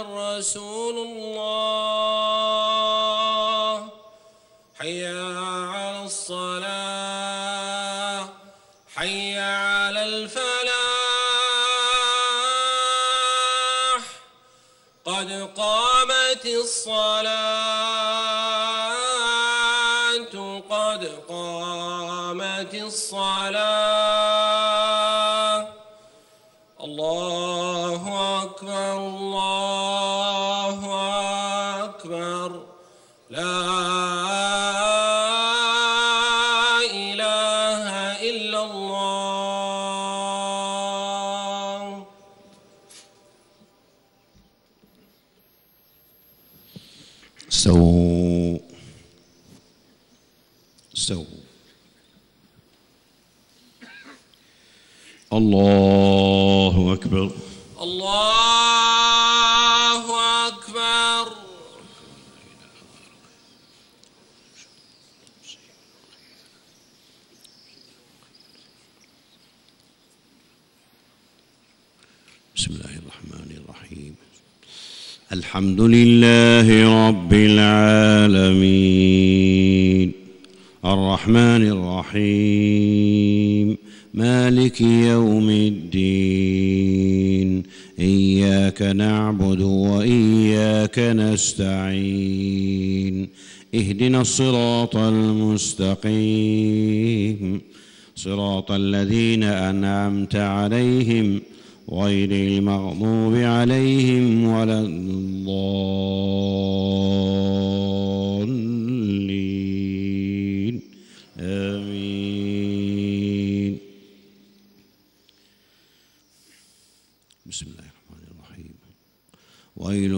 رسول الله حي على الصلاة حي على الفلاح قد قامت الصلاة قد قامت الصلاة الله أكبر الله أكبر لا إله إلا الله. استووا الله أكبر الله أكبر. بسم الله الرحمن الرحيم. الحمد لله رب العالمين الرحمن الرحيم مالك يوم الدين إياك نعبد وإياك نستعين اهدنا الصراط المستقيم صراط الذين أنعمت عليهم غير المغضوب عليهم ولا الضالين آمين. بسم الله الرحمن الرحيم. ويل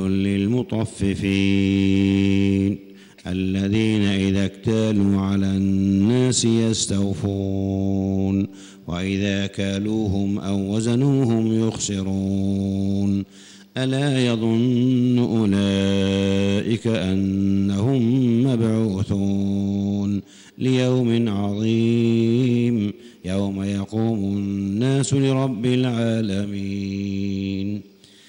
للمطففين الذين إذا اكتالوا على الناس يستوفون وإذا كالوهم أو وزنوهم يخسرون ألا يظن أولئك أنهم مبعوثون ليوم عظيم يوم يقوم الناس لرب العالمين.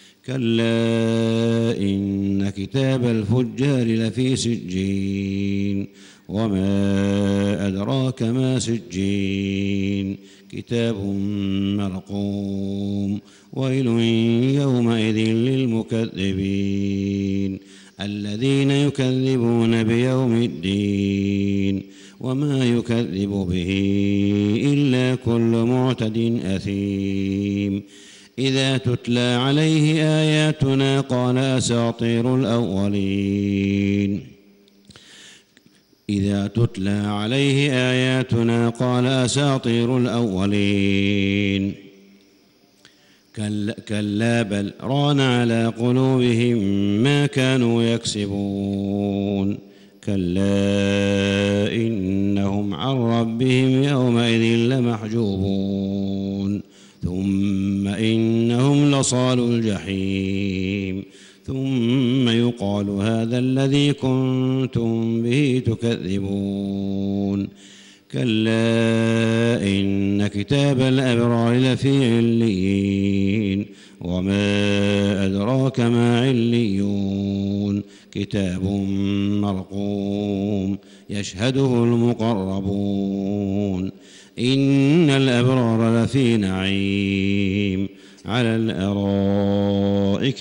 كلا إن كتاب الفجار لفي سجين وما أدراك ما سجين كتاب مرقوم. ويل يومئذ للمكذبين الذين يكذبون بيوم الدين وما يكذب به إلا كل معتد أثيم. إذا تتلى عليه آياتنا قال أساطير الأولين إذا تتلى عليه آياتنا قال أساطير الأولين كلا بل ران على قلوبهم ما كانوا يكسبون. كلا إنهم عن ربهم يومئذ لمحجوبون ثم إنهم لصالوا الجحيم ثم يقال هذا الذي كنتم به تكذبون. كلا إن كتاب الأبرار لفي عليين وما أدراك ما عليون كتاب مرقوم يشهده المقربون. إن الأبرار لفي نعيم على الأرائك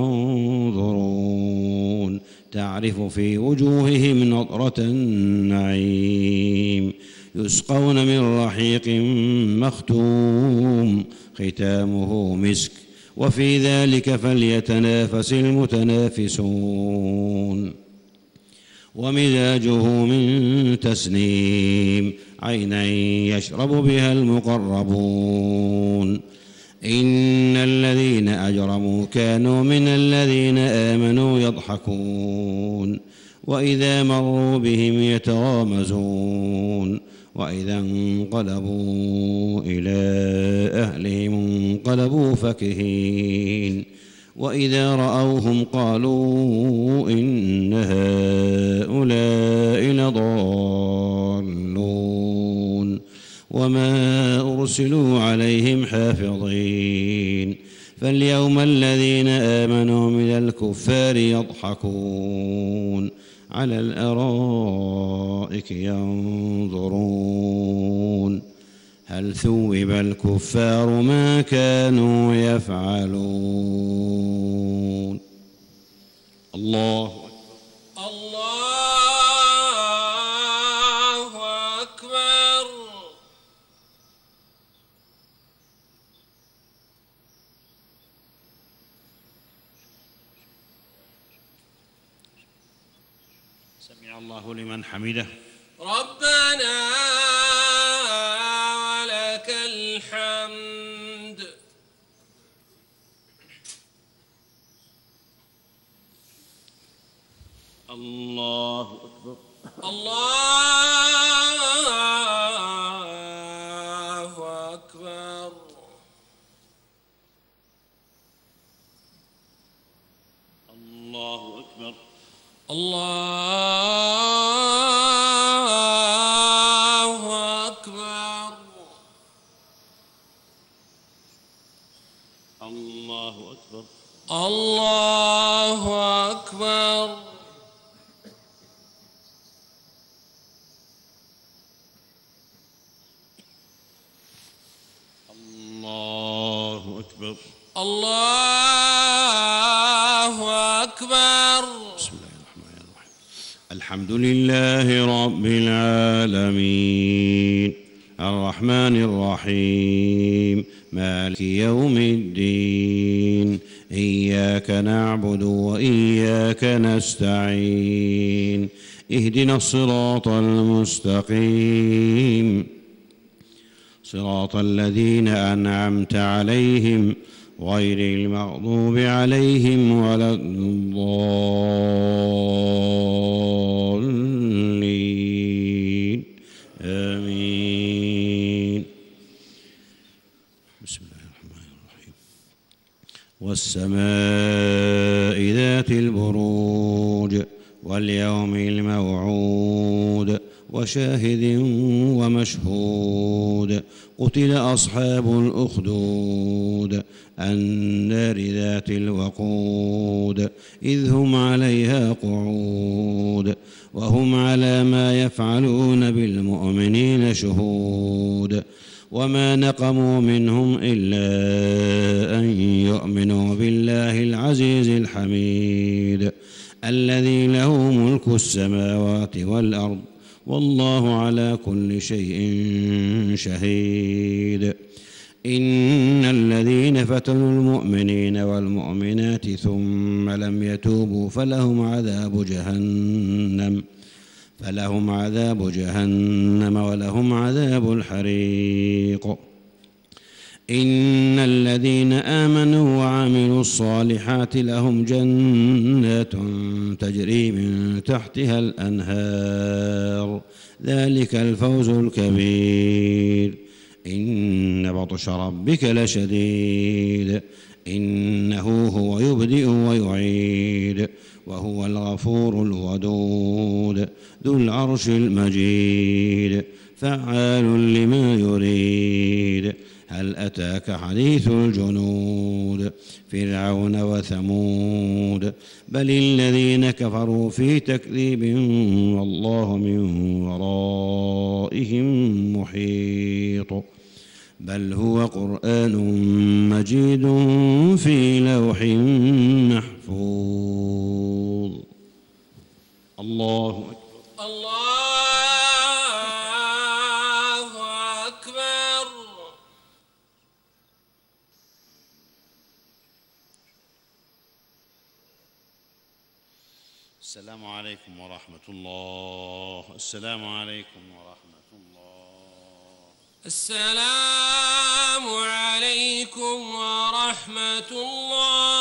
ينظرون تعرف في وجوههم نضرة النعيم يسقون من رحيق مختوم ختامه مسك وفي ذلك فليتنافس المتنافسون. ومزاجه من تسنيم عينا يشرب بها المقربون. إن الذين أجرموا كانوا من الذين آمنوا يضحكون وإذا مروا بهم يتغامزون وإذا انقلبوا إلى أهلهم انقلبوا فكهين وإذا رأوهم قالوا إن هؤلاء لضالون وما أرسلوا عليهم حافظين فاليوم الذين آمنوا من الكفار يضحكون على الأرائك ينظرون هل ثوب الكفار ما كانوا يفعلون. الله أكبر. الله أكبر. سمع الله لمن حمده. ربنا ولك الحمد. الله أكبر. الله أكبر. الله أكبر. الله أكبر. الله أكبر. الله أكبر. الله أكبر. الله أكبر. بسم الله الرحمن الرحيم. الحمد لله رب العالمين الرحمن الرحيم مالك يوم الدين إياك نعبد وإياك نستعين اهدنا الصراط المستقيم صراط الذين أنعمت عليهم غير المغضوب عليهم ولا الضالين آمين. بسم الله الرحمن الرحيم. والسماء ذات البروج واليوم الموعود وشاهد ومشهود قتل أصحاب الأخدود النار ذات الوقود إذ هم عليها قعود وهم على ما يفعلون بالمؤمنين شهود وما نقموا منهم إلا أن يؤمنوا بالله العزيز الحميد الذي له ملك السماوات والأرض والله على كل شيء شهيد. إن الذين فتنوا المؤمنين والمؤمنات ثم لم يتوبوا فلهم عذاب جهنم ولهم عذاب الحريق. إن الذين آمنوا وعملوا الصالحات لهم جنات تجري من تحتها الأنهار ذلك الفوز الكبير. إن بطش ربك لشديد إنه هو يبدئ ويعيد وهو الغفور الودود ذو العرش المجيد فعال لما يريد. هل أتاك حديث الجنود فرعون وثمود بل الذين كفروا في تكذيب والله من ورائهم محيط. بل هو قرآن مجيد في لوح محفوظ. الله أكبر. الله أكبر. السلام عليكم ورحمة الله. السلام عليكم ورحمة الله. السلام عليكم ورحمة الله.